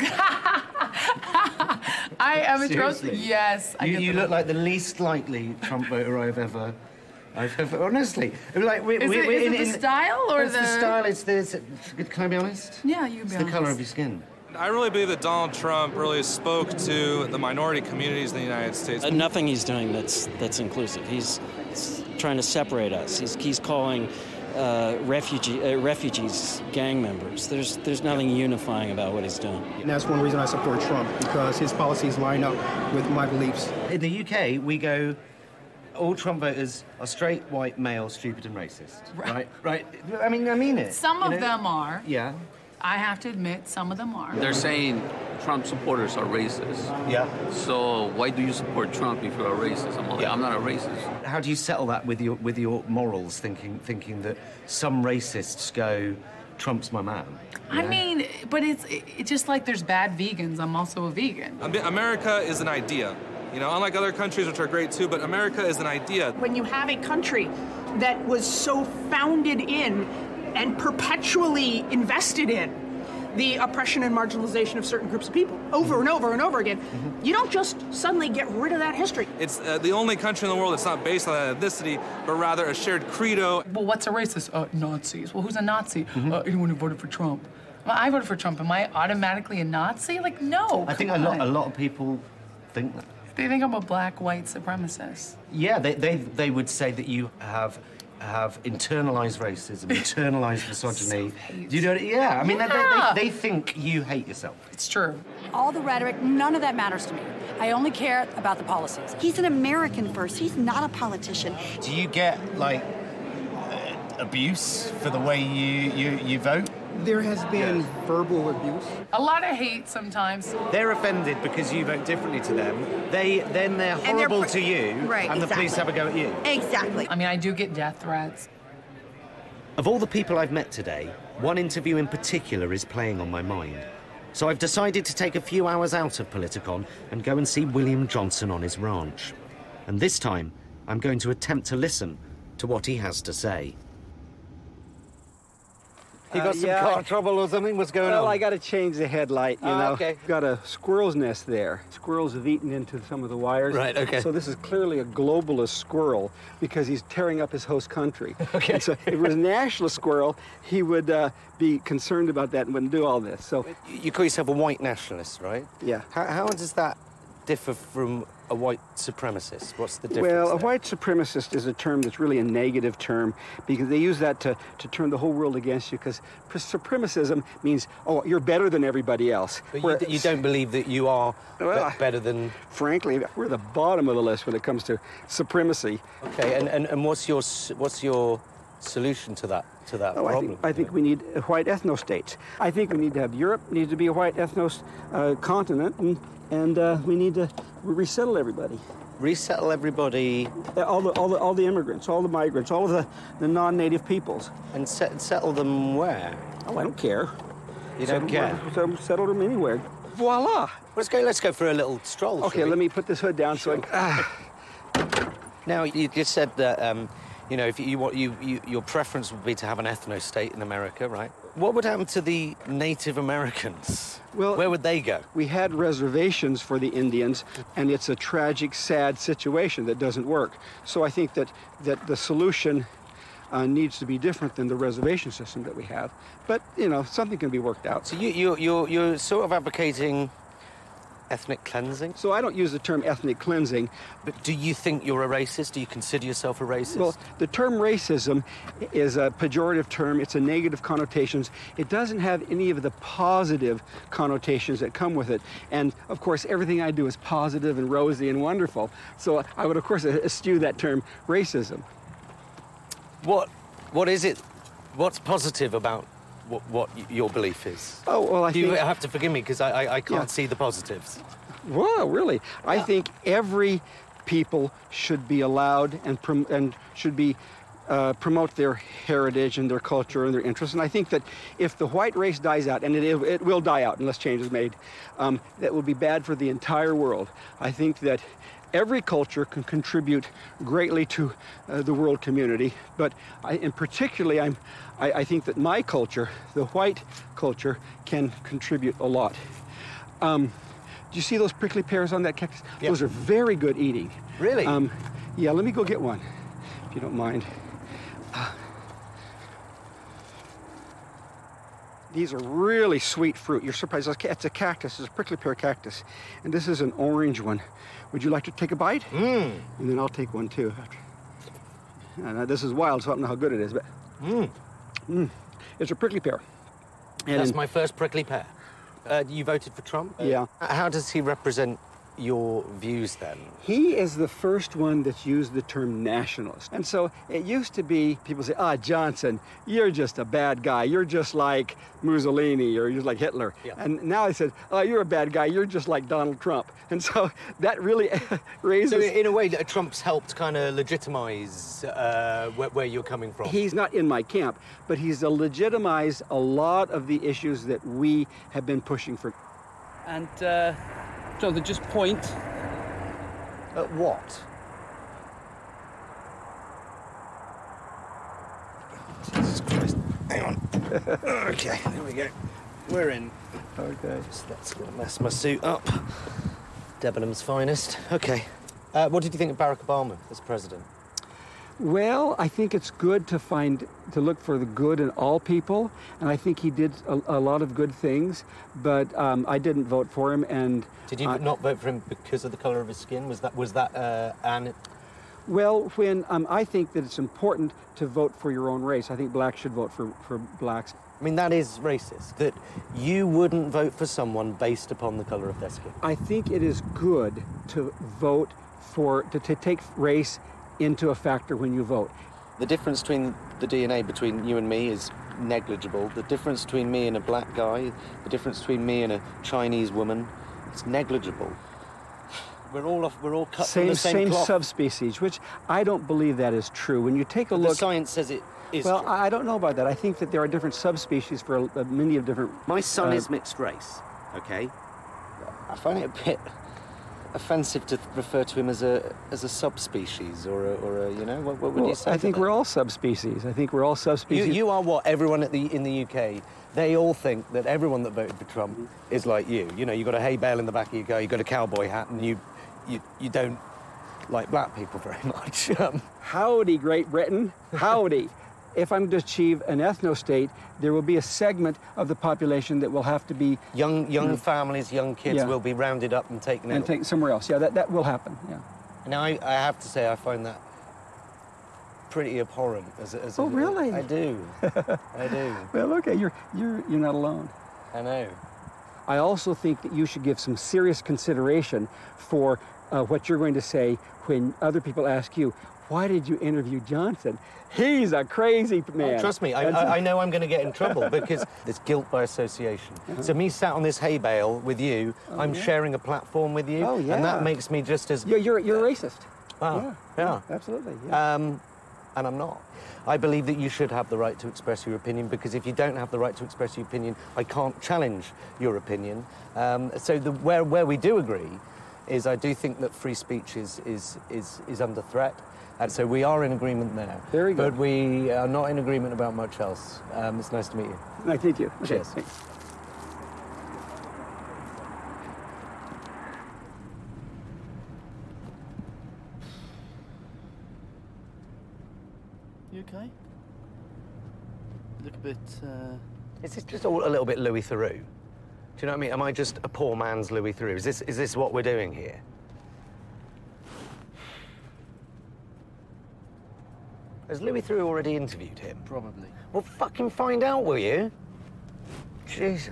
I am a Trump. Seriously? Yes. I You, get you the- look like the least likely Trump voter I've ever... I've ever... Honestly. Like, we, Is we, it- we're is it in, the in- style or it's the... the- style, it's the... It's, can I be honest? Yeah, you can be It's the honest. colour of your skin. I really believe that Donald Trump really spoke to the minority communities in the United States. Uh, nothing he's doing that's that's inclusive. He's, he's trying to separate us. He's, he's calling uh, refugee uh, refugees gang members. There's there's nothing unifying about what he's doing. And that's one reason I support Trump, because his policies line up with my beliefs. In the U K, we go... All Trump voters are straight, white, male, stupid and racist. Right? Right. I mean, I mean it. Some you of know? them are. Yeah. I have to admit, some of them are. They're saying Trump supporters are racist. Yeah. So why do you support Trump if you're a racist? I'm like, I'm not a racist. How do you settle that with your with your morals, thinking thinking that some racists go, Trump's my man? I mean, but it's it's just like there's bad vegans. I'm also a vegan. I mean, America is an idea. You know, unlike other countries, which are great too, but America is an idea. When you have a country that was so founded in and perpetually invested in the oppression and marginalization of certain groups of people over and over and over again, you don't just suddenly get rid of that history. It's uh, the only country in the world that's not based on ethnicity, but rather a shared credo. Well, what's a racist? Uh, Nazis. Well, who's a Nazi? Uh, anyone who voted for Trump. Well, I voted for Trump. Am I automatically a Nazi? Like, no. I think a come lot on. a lot of people think that. They think I'm a black white supremacist. Yeah, they they they would say that you have have internalized racism, internalized misogyny. Do you know? Yeah, I mean, they- Yeah. They, they think you hate yourself. It's true. All the rhetoric, none of that matters to me. I only care about the policies. He's an American first. He's not a politician. Do you get, like, uh, abuse for the way you, you, you vote? There has been verbal abuse. A lot of hate sometimes. They're offended because you vote differently to them. They then they're And they're horrible pr- to you, Right, and the police have exactly. a go at you. Exactly. I mean, I do get death threats. Of all the people I've met today, one interview in particular is playing on my mind. So I've decided to take a few hours out of Politicon and go and see William Johnson on his ranch. And this time, I'm going to attempt to listen to what he has to say. You got some car trouble or something? What's going well, I got to change the headlight, you Ah, know. okay. Got a squirrel's nest there. Squirrels have eaten into some of the wires. Right, okay. So this is clearly a globalist squirrel because he's tearing up his host country. Okay. And so if it was a nationalist squirrel, he would uh, be concerned about that and wouldn't do all this. So You call yourself a white nationalist, right? Yeah. How, how does that differ from a white supremacist? What's the difference? Well, a there? white supremacist is a term that's really a negative term because they use that to, to turn the whole world against you because supremacism means, oh, you're better than everybody else. But Where- you, you don't believe that you are Well, be- better than... Frankly, we're the bottom of the list when it comes to supremacy. Okay, and, and, and what's your s- what's your solution to that to that Oh, I problem? think, I think we need uh, white ethno-states. I think we need to have Europe needs to be a white ethno uh, continent, and, and uh, we need to resettle everybody. Resettle everybody. Uh, All the, all the, all the immigrants, all the migrants, all of the, the non-native peoples. And set, settle them where? Oh, I don't care. You don't Settle- care? Settle, settle them anywhere. Voila. Let's go. Let's go for a little stroll. Okay, shall we? let me put this hood down so I. Ah. Now you just said that um, you know if you want you, you your preference would be to have an ethno state in America, right? What would happen to the Native Americans? Well, where would they go? We had reservations for the Indians, and it's a tragic, sad situation that doesn't work. So I think that, that the solution uh, needs to be different than the reservation system that we have. But, you know, something can be worked out. So you, you, you're, you're sort of advocating ethnic cleansing? So I don't use the term ethnic cleansing. But do you think you're a racist? Do you consider yourself a racist? Well, the term racism is a pejorative term. It's a negative connotations. It doesn't have any of the positive connotations that come with it. And, of course, everything I do is positive and rosy and wonderful. So I would, of course, eschew that term racism. What, what is it? What's positive about what, what y- your belief is? Oh, well, I you think... have to forgive me because I, I, I can't Yeah. see the positives. Whoa, really? I think every people should be allowed and prom- and should be uh, promote their heritage and their culture and their interests. And I think that if the white race dies out, and it, it will die out unless change is made, um, that will be bad for the entire world. I think that every culture can contribute greatly to uh, the world community, but I, and particularly I'm, I, I think that my culture, the white culture, can contribute a lot. Um, do you see those prickly pears on that cactus? Yep. Those are very good eating. Really? Um, yeah, let me go get one, if you don't mind. Uh, these are really sweet fruit. You're surprised. It's a cactus. It's a prickly pear cactus. And this is an orange one. Would you like to take a bite? Mmm. And then I'll take one, too. And this is wild, so I don't know how good it is, but... Mmm. Mmm. It's a prickly pear. And That's my first prickly pear. Uh, you voted for Trump? Yeah. Uh, how does he represent your views, then? He is the first one that's used the term nationalist. And so it used to be, people say, ah, Johnson, you're just a bad guy. You're just like Mussolini, or you're just like Hitler. Yeah. And now I said, oh, you're a bad guy. You're just like Donald Trump. And so that really raises... So in a way, Trump's helped kind of legitimize uh, where, where you're coming from. He's not in my camp, but he's legitimized a lot of the issues that we have been pushing for. And, uh... Jonathan, just point. At what? Jesus Christ. Hang on. Okay, here we go. We're in. Okay. Just let's not mess my suit up. Debenham's finest. Okay. Uh, what did you think of Barack Obama as president? Well, I think it's good to find, to look for the good in all people, and I think he did a, a lot of good things, but um, I didn't vote for him, and... Did you uh, not vote for him because of the colour of his skin? Was that, was that uh, an... Well, when, um, I think that it's important to vote for your own race. I think blacks should vote for, for blacks. I mean, that is racist, that you wouldn't vote for someone based upon the colour of their skin. I think it is good to vote for, to, to take race into a factor when you vote. The difference between the D N A between you and me is negligible. The difference between me and a black guy, the difference between me and a Chinese woman, it's negligible. We're all off, we're all cut same, from the same Same cloth. subspecies, which I don't believe that is true. When you take a but look... The science says it is Well, true. I don't know about that. I think that there are different subspecies for uh, many of different... My son uh, is mixed race, okay? I find it a bit offensive to refer to him as a as a subspecies or a, or a you know what, what would well, you say? I think that? we're all subspecies. I think we're all subspecies. You, you are what everyone at the in the U K. They all think that everyone that voted for Trump is like you. You know, you got a hay bale in the back of your car, you got a cowboy hat, and you you you don't like black people very much. um, Howdy, Great Britain. Howdy. If I'm to achieve an ethno-state, there will be a segment of the population that will have to be... Young young you know, families, young kids yeah. will be rounded up and taken and out. taken somewhere else. Yeah, that, that will happen, yeah. Now, I, I have to say, I find that pretty abhorrent. As a, as Oh, a, really? I do. I do. Well, okay, you're, you're, you're not alone. I know. I also think that you should give some serious consideration for uh, what you're going to say when other people ask you, why did you interview Johnson? He's a crazy man. Oh, trust me, I, I, I know I'm going to get in trouble because it's guilt by association. Uh-huh. So me sat on this hay bale with you, oh, I'm yeah. sharing a platform with you, oh, yeah. and that makes me just as... You're, you're, you're racist. Oh, yeah, yeah. yeah absolutely. Yeah. Um, and I'm not. I believe that you should have the right to express your opinion, because if you don't have the right to express your opinion, I can't challenge your opinion. Um, so the, where, where we do agree is I do think that free speech is, is, is, is under threat. And so we are in agreement there. Very good. But we are not in agreement about much else. Um, it's nice to meet you. Nice to meet you. Okay, cheers. Thanks. You okay? You look a bit, uh... Is this just all a little bit Louis Theroux? Do you know what I mean? Am I just a poor man's Louis Theroux? Is this, is this what we're doing here? Has Louis Theroux already interviewed him? Probably. Well, fucking find out, will you? Jesus.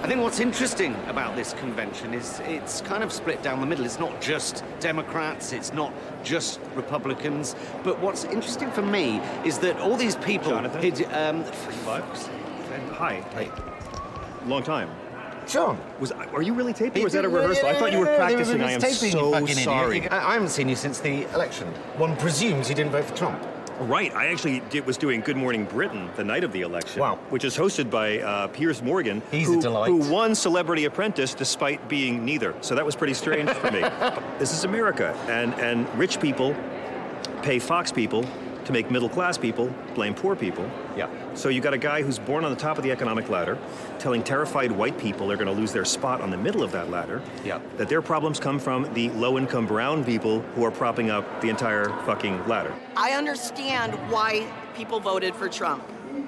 think what's interesting about this convention is it's kind of split down the middle. It's not just Democrats, it's not just Republicans, but what's interesting for me is that all these people... Jonathan? Hid, um, Bucks? Hi. Hey. Long time. John. Was are you really taping, or was that a rehearsal? I thought you were practicing. I am so sorry. I, I haven't seen you since the election. One presumes you didn't vote for Trump. Right. I actually did, was doing Good Morning Britain the night of the election. Wow. Which is hosted by uh, Piers Morgan. He's who, a delight. Who won Celebrity Apprentice despite being neither. So that was pretty strange for me. This is America, and, and rich people pay Fox people to make middle-class people blame poor people. Yeah. So you got a guy who's born on the top of the economic ladder, telling terrified white people they're going to lose their spot on the middle of that ladder. Yeah. That their problems come from the low-income brown people who are propping up the entire fucking ladder. I understand why people voted for Trump.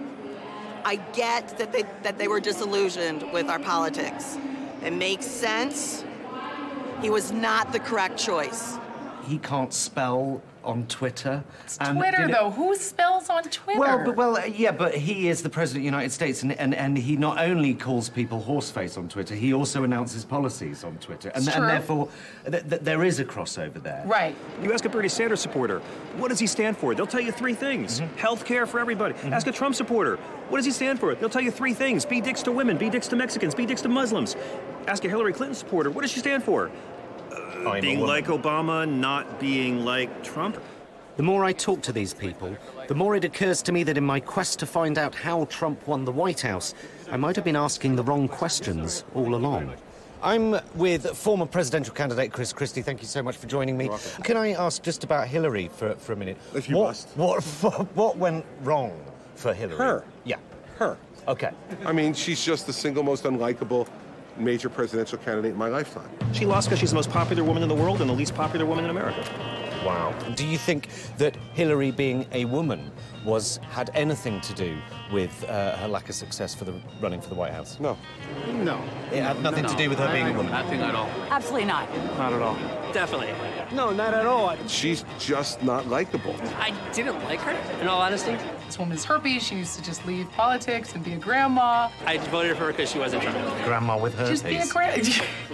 I get that they that they were disillusioned with our politics. It makes sense. He was not the correct choice. He can't spell on Twitter. It's and, Twitter, you know, though. Who spells on Twitter? Well, but, well, uh, yeah, but he is the President of the United States, and, and, and he not only calls people horseface on Twitter, he also announces policies on Twitter. And, It's and true. therefore, th- th- there is a crossover there. Right. You ask a Bernie Sanders supporter, what does he stand for? They'll tell you three things. Mm-hmm. Health care for everybody. Ask a Trump supporter, what does he stand for? They'll tell you three things. Be dicks to women, be dicks to Mexicans, be dicks to Muslims. Ask a Hillary Clinton supporter, what does she stand for? Uh, being like Obama, not being like Trump. The more I talk to these people, the more it occurs to me that in my quest to find out how Trump won the White House, I might have been asking the wrong questions all along. I'm with former presidential candidate Chris Christie. Thank you so much for joining me. Can I ask just about Hillary for, for a minute? If you what, must. What, what went wrong for Hillary? Her. Yeah. Her. Okay. I mean, she's just the single most unlikable major presidential candidate in my lifetime. She lost because she's the most popular woman in the world and the least popular woman in America. Wow. Do you think that Hillary being a woman was had anything to do with uh, her lack of success for the running for the White House? No. No. It had nothing No, to do with her being a woman? Nothing at all. Absolutely not. Not at all. Definitely. No, not at all. She's just not likable. I didn't like her, in all honesty. This woman's herpes. She used to just leave politics and be a grandma. I voted for her because she wasn't Trump. Grandma with her Just be a face. grandma.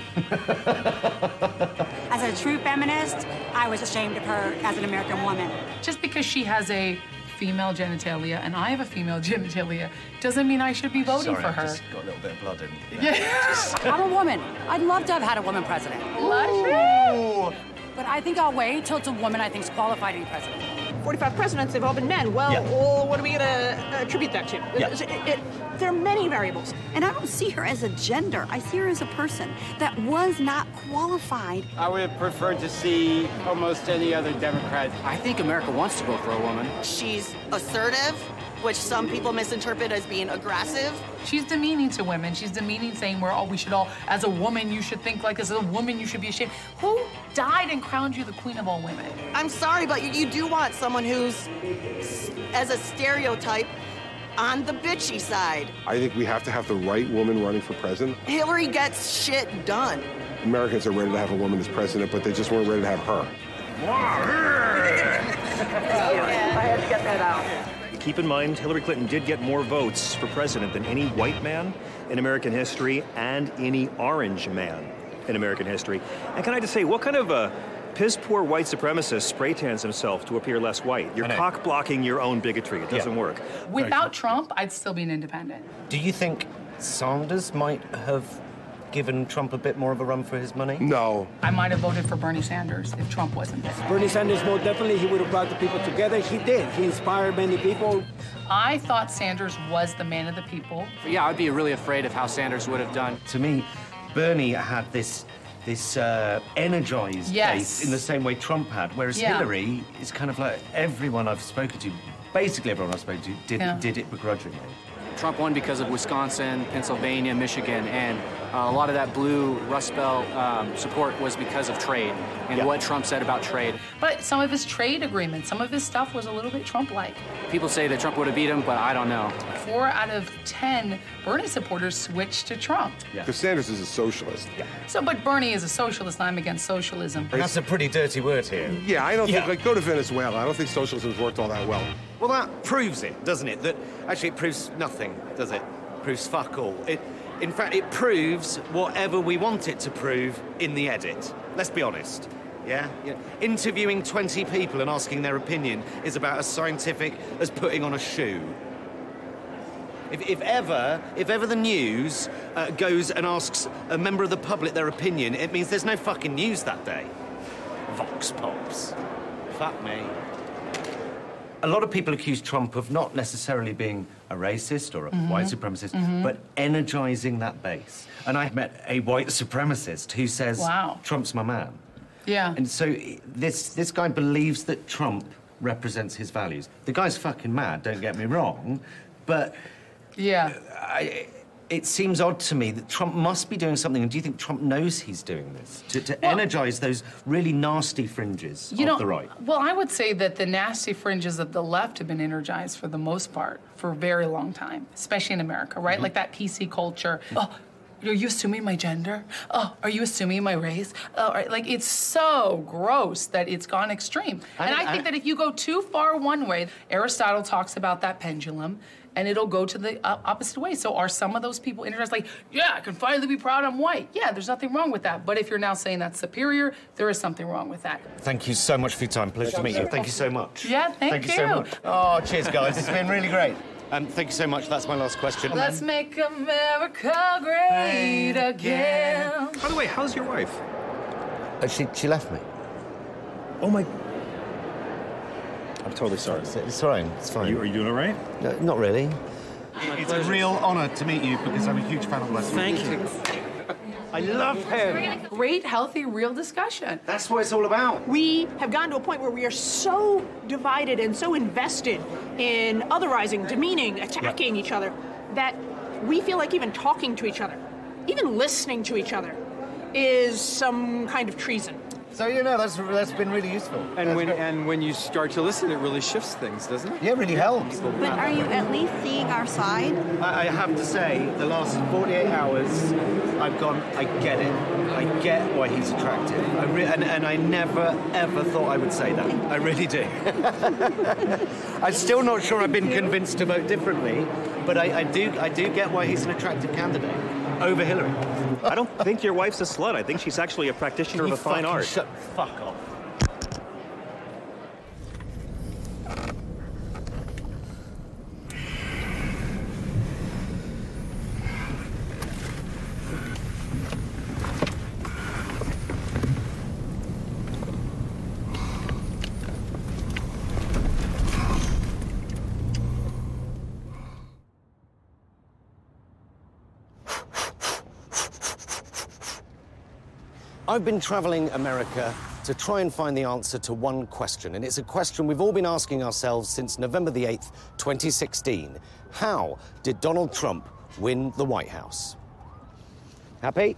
As a true feminist, I was ashamed of her as an American woman. Just because she has a female genitalia and I have a female genitalia doesn't mean I should be voting Sorry, for I've her. just got a little bit of blood in. Yeah. I'm a woman. I'd love to have had a woman president. Ooh. But I think I'll wait till it's a woman I think's qualified to be president. forty-five presidents, they've all been men. Well, Yeah. well what are we going to attribute that to? Yeah. It- it- there are many variables. And I don't see her as a gender. I see her as a person that was not qualified. I would have preferred to see almost any other Democrat. I think America wants to vote for a woman. She's assertive, which some people misinterpret as being aggressive. She's demeaning to women. She's demeaning, saying we're all we should all, as a woman, you should think like this. As a woman, you should be ashamed. Who died and crowned you the queen of all women? I'm sorry, but you, you do want someone who's, s- as a stereotype, on the bitchy side. I think we have to have the right woman running for president. Hillary gets shit done. Americans are ready to have a woman as president, but they just weren't ready to have her. I had to get that out. Keep in mind, Hillary Clinton did get more votes for president than any white man in American history and any orange man in American history. And can I just say, what kind of a piss-poor white supremacist spray tans himself to appear less white? You're cock-blocking your own bigotry. It doesn't Yeah. work. Without Trump, I'd still be an independent. Do you think Sanders might have given Trump a bit more of a run for his money? No. I might have voted for Bernie Sanders if Trump wasn't there. Bernie Sanders, most definitely, he would have brought the people together. He did. He inspired many people. I thought Sanders was the man of the people. Yeah, I'd be really afraid of how Sanders would have done. To me, Bernie had this this uh, energized Yes. base in the same way Trump had, whereas Yeah. Hillary is kind of like everyone I've spoken to, basically everyone I've spoken to, did, Yeah. did it begrudgingly. Trump won because of Wisconsin, Pennsylvania, Michigan, and uh, a lot of that blue Rust Belt um, support was because of trade and Yeah. what Trump said about trade. But some of his trade agreements, some of his stuff was a little bit Trump-like. People say that Trump would have beat him, but I don't know. Four out of ten Bernie supporters switched to Trump. Because Sanders is a socialist. Yeah. So, but Bernie is a socialist, and I'm against socialism. And that's a pretty dirty word here. Yeah, I don't Yeah. think, like, go to Venezuela. I don't think socialism's worked all that well. Well, that proves it, doesn't it? That actually it proves nothing, does it? proves fuck all. It, in fact, it proves whatever we want it to prove in the edit. Let's be honest. Yeah? yeah? Interviewing twenty people and asking their opinion is about as scientific as putting on a shoe. If, if ever, if ever the news uh, goes and asks a member of the public their opinion, it means there's no fucking news that day. Vox pops. Fuck me. A lot of people accuse Trump of not necessarily being a racist or a Mhm. white supremacist, Mhm. but energizing that base. And I've met a white supremacist who says, Wow. Trump's my man. Yeah. And so this, this guy believes that Trump represents his values. The guy's fucking mad, don't get me wrong, but... Yeah. I, it seems odd to me that Trump must be doing something, and do you think Trump knows he's doing this? To, to Well- energize those really nasty fringes You of know, the right? well, I would say that the nasty fringes of the left have been energized for the most part for a very long time, especially in America, right? Mhm. Like that P C culture. Oh, are you assuming my gender? Oh, are you assuming my race? Oh, right. Like, it's so gross that it's gone extreme. I- and I, I- think that if you go too far one way, Aristotle talks about that pendulum, and it'll go to the uh, opposite way. So are some of those people interested? Like, yeah, I can finally be proud I'm white. Yeah, there's nothing wrong with that. But if you're now saying that's superior, there is something wrong with that. Thank you so much for your time. Pleasure to meet you. Thank you so much. Yeah, thank you. so you. much. Oh, cheers, guys. It's been really great. Um, thank you so much. That's my last question. Let's make America great again. By the way, how's your wife? Uh, she, she left me. Oh, my... I'm totally sorry. It's, it's fine. It's fine. Are you, are you doing all right? No, not really. It's a real honour to meet you because I'm a huge fan of Leslie. Thank you. I love him. Great, healthy, real discussion. That's what it's all about. We have gotten to a point where we are so divided and so invested in otherizing, demeaning, attacking each other that we feel like even talking to each other, even listening to each other, is some kind of treason. So, you know, that's that's been really useful. And That's when great. and when you start to listen, it really shifts things, doesn't it? Yeah, it really helps. But are you at least seeing our side? I, I have to say, the last forty-eight hours, I've gone, I get it. I get why he's attractive. I re- and, and I never, ever thought I would say that. I really do. I'm still not sure I've been convinced to vote differently, but I, I do I do get why he's an attractive candidate over Hillary. I don't think your wife's a slut. I think she's actually a practitioner You of a fine fucking art. Shut fuck off. I've been travelling America to try and find the answer to one question, and it's a question we've all been asking ourselves since November the eighth, twenty sixteen. How did Donald Trump win the White House? Happy?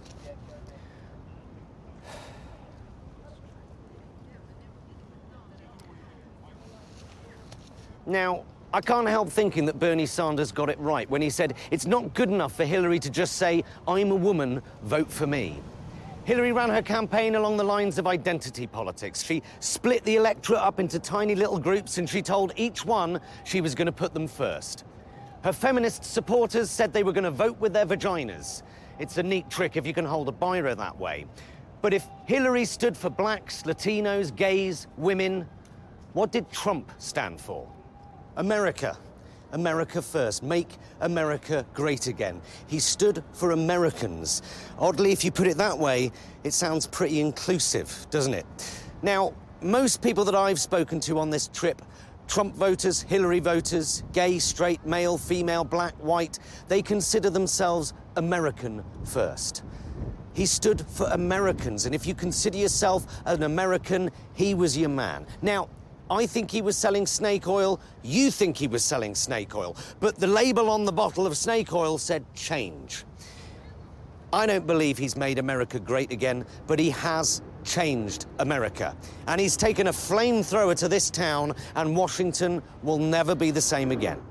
Now, I can't help thinking that Bernie Sanders got it right when he said it's not good enough for Hillary to just say, I'm a woman, vote for me. Hillary ran her campaign along the lines of identity politics. She split the electorate up into tiny little groups and she told each one she was going to put them first. Her feminist supporters said they were going to vote with their vaginas. It's a neat trick if you can hold a biro that way. But if Hillary stood for blacks, Latinos, gays, women, what did Trump stand for? America. America first. Make America great again. He stood for Americans. Oddly, if you put it that way, it sounds pretty inclusive, doesn't it? Now, most people that I've spoken to on this trip, Trump voters, Hillary voters, gay, straight, male, female, black, white, they consider themselves American first. He stood for Americans, and if you consider yourself an American, he was your man. Now, I think he was selling snake oil, you think he was selling snake oil, but the label on the bottle of snake oil said change. I don't believe he's made America great again, but he has changed America. And he's taken a flamethrower to this town, and Washington will never be the same again.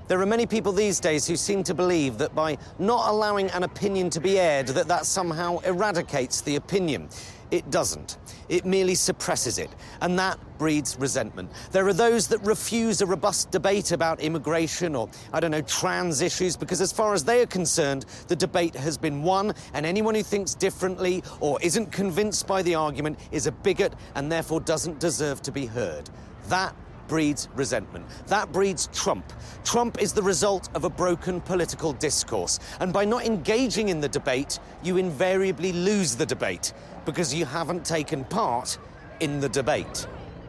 There are many people these days who seem to believe that by not allowing an opinion to be aired, that that somehow eradicates the opinion. It doesn't. It merely suppresses it, and that breeds resentment. There are those that refuse a robust debate about immigration or, I don't know, trans issues, because as far as they are concerned, the debate has been won, and anyone who thinks differently or isn't convinced by the argument is a bigot and therefore doesn't deserve to be heard. That breeds resentment. That breeds Trump. Trump is the result of a broken political discourse. And by not engaging in the debate, you invariably lose the debate because you haven't taken part in the debate.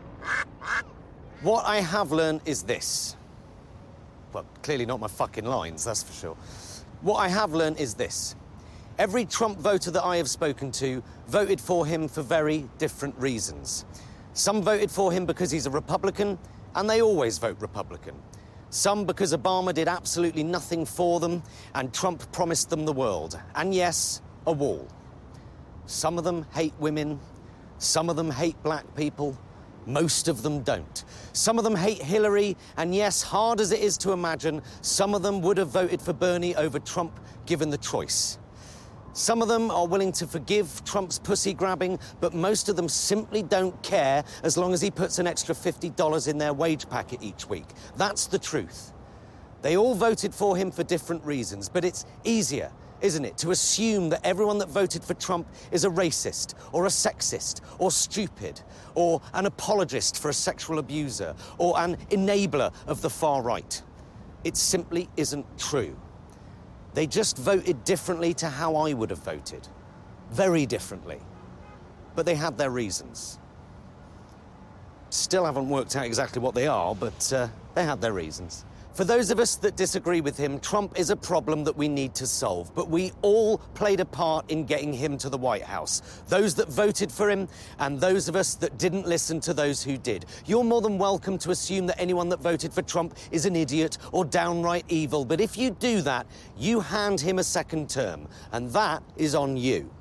What I have learned is this. Well, clearly not my fucking lines, that's for sure. What I have learned is this. Every Trump voter that I have spoken to voted for him for very different reasons. Some voted for him because he's a Republican, and they always vote Republican. Some because Obama did absolutely nothing for them, and Trump promised them the world. And yes, a wall. Some of them hate women. Some of them hate black people. Most of them don't. Some of them hate Hillary, and yes, hard as it is to imagine, some of them would have voted for Bernie over Trump given the choice. Some of them are willing to forgive Trump's pussy grabbing, but most of them simply don't care as long as he puts an extra fifty dollars in their wage packet each week. That's the truth. They all voted for him for different reasons, but it's easier, isn't it, to assume that everyone that voted for Trump is a racist, or a sexist, or stupid, or an apologist for a sexual abuser, or an enabler of the far right. It simply isn't true. They just voted differently to how I would have voted. Very differently. But they had their reasons. Still haven't worked out exactly what they are, but uh, they had their reasons. For those of us that disagree with him, Trump is a problem that we need to solve, but we all played a part in getting him to the White House. Those that voted for him, and those of us that didn't listen to those who did. You're more than welcome to assume that anyone that voted for Trump is an idiot or downright evil, but if you do that, you hand him a second term, and that is on you.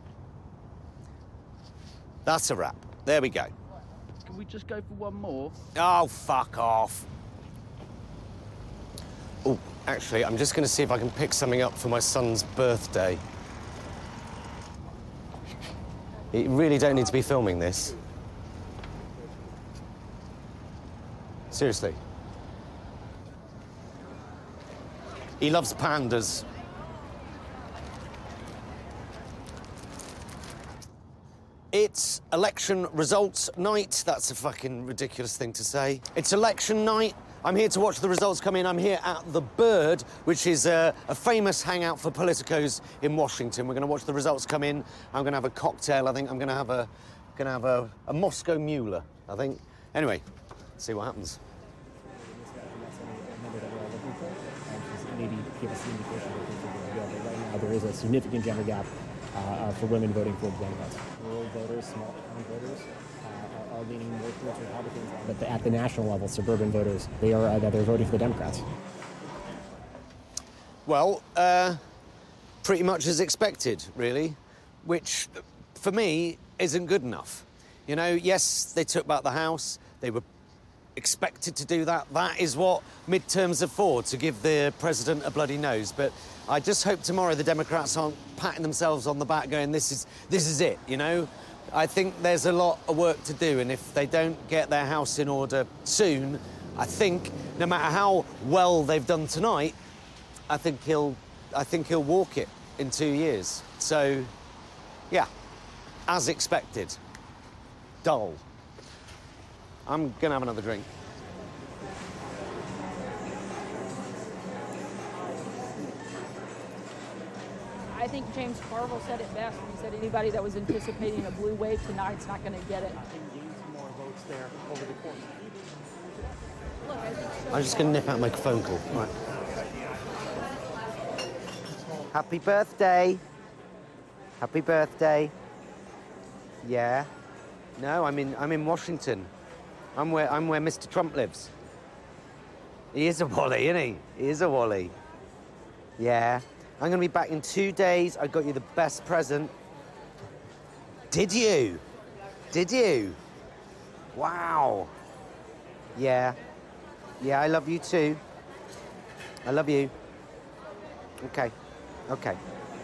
That's a wrap. There we go. Can we just go for one more? Oh, fuck off. Oh, actually, I'm just going to see if I can pick something up for my son's birthday. You really don't need to be filming this. Seriously. He loves pandas. It's election results night. That's a fucking ridiculous thing to say. It's election night. I'm here to watch the results come in. I'm here at The Bird, which is a, a famous hangout for politicos in Washington. We're going to watch the results come in. I'm going to have a cocktail, I think. I'm going to have a, going to have a, a Moscow Mule, I think. Anyway, see what happens. There is a significant gender gap uh, uh, for women voting for Democrats. Rural voters, small town voters uh, are leaning more towards Republicans. But the, at the national level, suburban voters, they are uh, they're voting for the Democrats. Well, uh, pretty much as expected, really, which, for me, isn't good enough. You know, yes, they took back the House. They were expected to do that. That is what midterms are for, to give the president a bloody nose. But I just hope tomorrow the Democrats aren't patting themselves on the back going, this is, this is it, you know? I think there's a lot of work to do, and if they don't get their house in order soon, I think, no matter how well they've done tonight, I think he'll, I think he'll walk it in two years. So, yeah, as expected. Dull. I'm gonna have another drink. I think James Carville said it best when he said anybody that was anticipating a blue wave tonight's not going to get it. I think gain some more votes there over the course. Look, I think so. I'm just gonna nip out and make a phone call. All right. Happy birthday. Happy birthday. Yeah. No, I'm in. I'm in Washington. I'm where. I'm where Mister Trump lives. He is a Wally, isn't he? He is a Wally. Yeah. I'm going to be back in two days. I got you the best present. Did you? Did you? Wow. Yeah. Yeah, I love you too. I love you. Okay. Okay.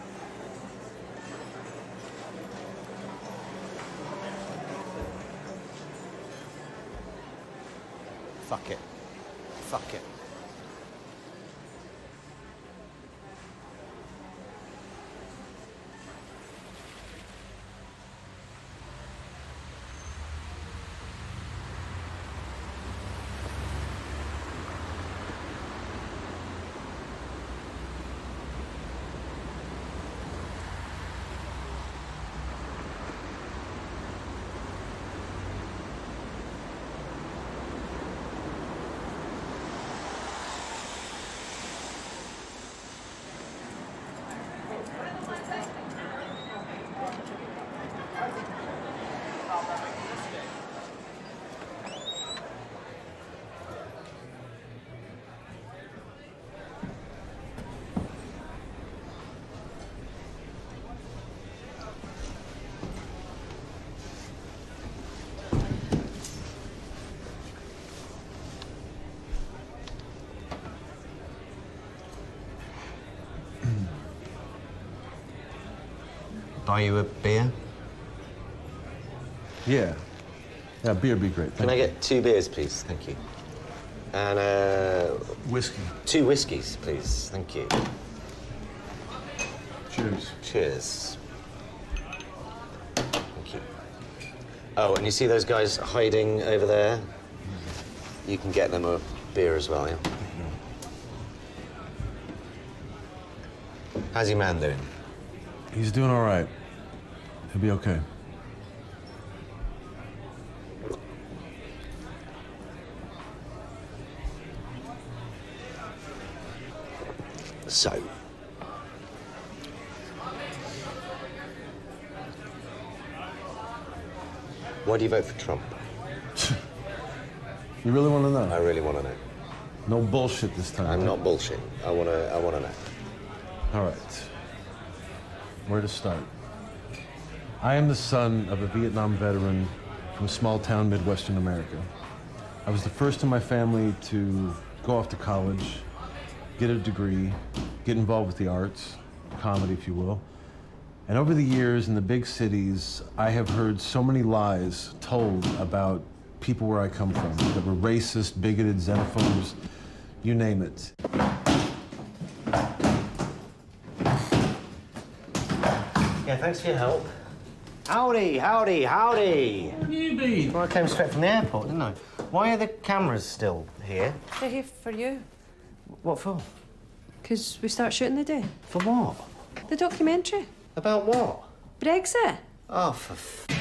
Fuck it. Fuck it. Buy you a beer? Yeah. Yeah, beer would be great. Can I get two beers, please? Thank you. And uh... Whiskey. Two whiskeys, please. Thank you. Cheers. Cheers. Thank you. Oh, and you see those guys hiding over there? You can get them a beer as well, yeah? How's your man doing? He's doing all right. He'll be okay. So, why do you vote for Trump? You really want to know? I really want to know. No bullshit this time. I'm not bullshitting. I want to. I want to know. All right. Where to start? I am the son of a Vietnam veteran from a small town Midwestern America. I was the first in my family to go off to college, get a degree, get involved with the arts, comedy, if you will. And over the years in the big cities, I have heard so many lies told about people where I come from that were racist, bigoted, xenophobes, you name it. Yeah, thanks for your help. Howdy, howdy, howdy. Where have you been? Well, I came straight from the airport, didn't I? Why are the cameras still here? They're here for you. What for? Because we start shooting the day. For what? The documentary. About what? Brexit. Oh, for f***.